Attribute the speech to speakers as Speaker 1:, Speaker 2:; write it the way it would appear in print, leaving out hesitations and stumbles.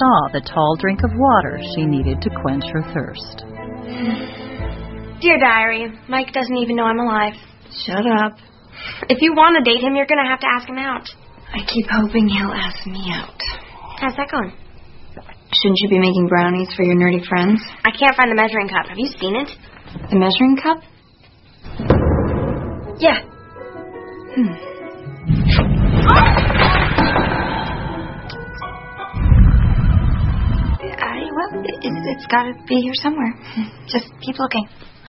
Speaker 1: saw the tall drink of water she needed to quench her thirst.
Speaker 2: Dear Diary, Mike doesn't even know I'm alive.
Speaker 3: Shut up.
Speaker 2: If you want to date him, you're going to have to ask him out.
Speaker 3: I keep hoping he'll ask me out.
Speaker 2: How's that going?
Speaker 3: Shouldn't you be making brownies for your nerdy friends?
Speaker 2: I can't find the measuring cup. Have you seen it?
Speaker 3: The measuring cup?
Speaker 2: Yeah.
Speaker 3: Well, it's got to be here somewhere. Just keep looking.